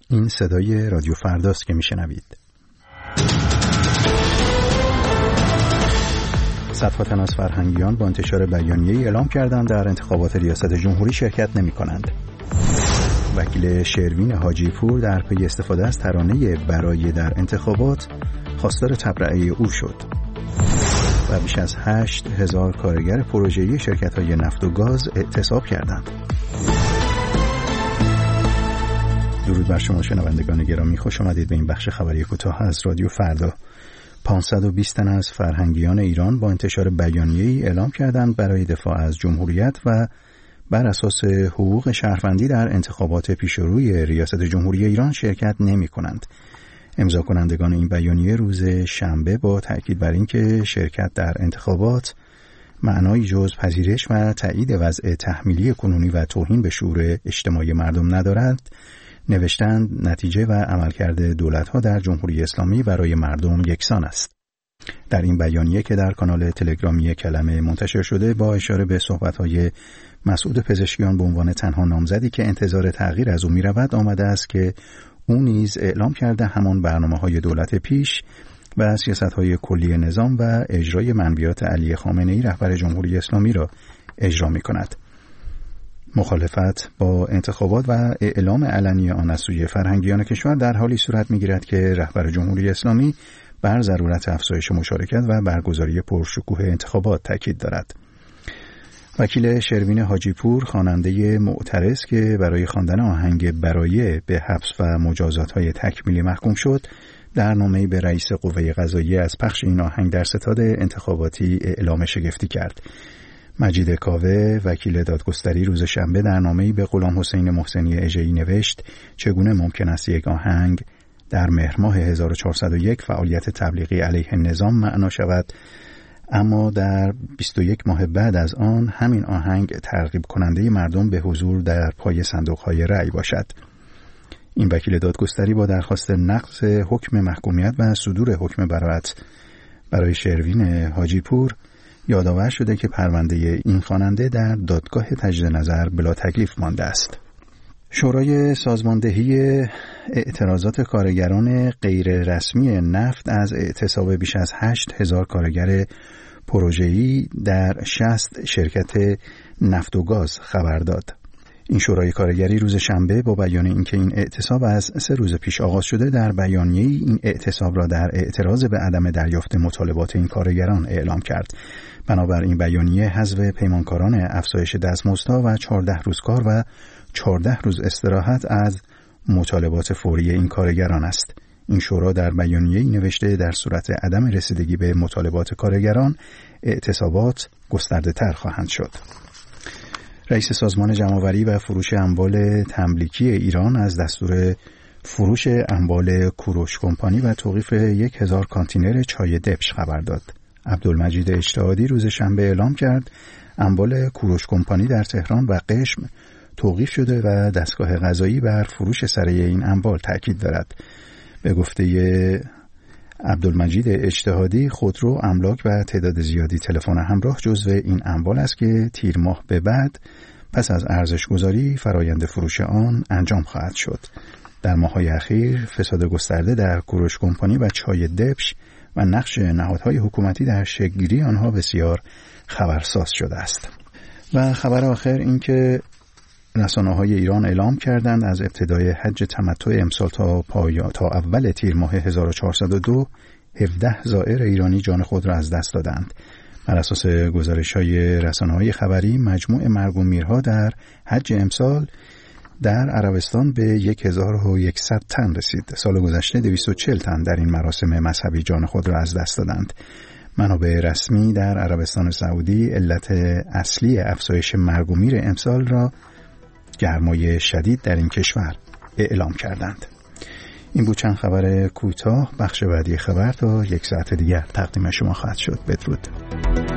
این صدای رادیو فرداست که میشنوید. صدها تن از فرهنگیان با انتشار بیانیه‌ای اعلام کردند در انتخابات ریاست جمهوری شرکت نمی‌کنند. وکیل شروین حاجی پور در پی استفاده از ترانه برای در انتخابات خواستار تبرئه او شد و بیش از 8,000 کارگر پروژه‌ای شرکت‌های نفت و گاز اعتصاب کردند. درود بر شما شنوندگان گرامی، خوش آمدید به این بخش خبری کوتاه از رادیو فردا. 520 تن از فرهنگیان ایران با انتشار بیانیه‌ای اعلام کردند برای دفاع از جمهوریت و بر اساس حقوق شهروندی در انتخابات پیشروی ریاست جمهوری ایران شرکت نمی‌کنند. امضا کنندگان این بیانیه روز شنبه با تأکید بر اینکه شرکت در انتخابات معنایی جز پذیرش و تایید وضع تحمیلی کنونی و توهین به شعور اجتماعی مردم ندارد، نوشتند نتیجه و عملکرد دولت‌ها در جمهوری اسلامی برای مردم یکسان است. در این بیانیه که در کانال تلگرامی کلمه منتشر شده با اشاره به صحبت‌های مسعود پزشکیان به عنوان تنها نامزدی که انتظار تغییر از او می‌رود آمده است که او نیز اعلام کرده همان برنامه‌های دولت پیش و سیاست‌های کلی نظام و اجرای منویات علی خامنه‌ای رهبر جمهوری اسلامی را اجرا می‌کند. مخالفت با انتخابات و اعلام علنی آن از سوی فرهنگیان کشور در حالی صورت می‌گیرد که رهبر جمهوری اسلامی بر ضرورت افزایش مشارکت و برگزاری پرشکوه انتخابات تاکید دارد. وکیل شروین حاجی پور، خواننده معترض که برای خواندن آهنگ برای به حبس و مجازات‌های تکمیلی محکوم شد، در نامه‌ای به رئیس قوه قضاییه از پخش این آهنگ در ستاد انتخاباتی اعلام شگفتی کرد. مجید کاوه، وکیل دادگستری، روز شنبه در نامه‌ای به غلام حسین محسنی اژه‌ای نوشت چگونه ممکن است یک آهنگ در مهر ماه 1401 فعالیت تبلیغی علیه نظام معنا شود، اما در 21 ماه بعد از آن همین آهنگ ترغیب کننده مردم به حضور در پای صندوق‌های رأی باشد. این وکیل دادگستری با درخواست نقض حکم محکومیت و صدور حکم براءت برای شروین حاجی پور یادآور شده که پرونده این خواننده در دادگاه تجدید نظر بلا تکلیف مانده است. شورای سازماندهی اعتراضات کارگران غیر رسمی نفت از اعتصاب بیش از 8,000 کارگر پروژه‌ای در 60 شرکت نفت و گاز خبر داد. این شورای کارگری روز شنبه با بیان اینکه این اعتصاب از 3 روز پیش آغاز شده، در بیانیه‌ای این اعتصاب را در اعتراض به عدم دریافت مطالبات این کارگران اعلام کرد. بنابراین بیانیه حذف پیمانکاران افزایش دستمزدها و 14 روز کار و 14 روز استراحت از مطالبات فوری این کارگران است. این شورا در بیانیه‌ای نوشته در صورت عدم رسیدگی به مطالبات کارگران، اعتصابات گسترده‌تر خواهند شد. رئیس سازمان جمع‌آوری و فروش اموال تملیکی ایران از دستور فروش اموال کوروش کمپانی و توقیف 1,000 کانتینر چای دبش خبر داد. عبدالمجید اجتهادی روز شنبه اعلام کرد اموال کوروش کمپانی در تهران و قشم توقیف شده و دستگاه قضایی بر فروش سریع این اموال تاکید دارد. به گفته عبدالمجید اجتهادی، خودرو، املاک و تعداد زیادی تلفن همراه جزو این اموال است که تیر ماه به بعد پس از ارزش‌گذاری فرایند فروش آن انجام خواهد شد. در ماه‌های اخیر فساد گسترده در کوروش کمپانی و چای دبش و نقش نهادهای حکومتی در شکل‌گیری آنها بسیار خبرساز شده است. و خبر آخر این که رسانه‌های ایران اعلام کردند از ابتدای حج تمتع امسال تا اول تیر ماه 1402 17 زائر ایرانی جان خود را از دست دادند. بر اساس گزارش‌های رسانه‌های خبری، مجموع مرگ و میرها در حج امسال در عربستان به 1100 تن رسید. سال گذشته 240 تن در این مراسم مذهبی جان خود را از دست دادند. منابع رسمی در عربستان سعودی علت اصلی افزایش مرگ و میر امسال را گرمای شدید در این کشور اعلام کردند. این بود چند خبر کوتاه. بخش بعدی خبر تا 1 ساعت دیگر تقدیم شما خواهد شد. بدرود.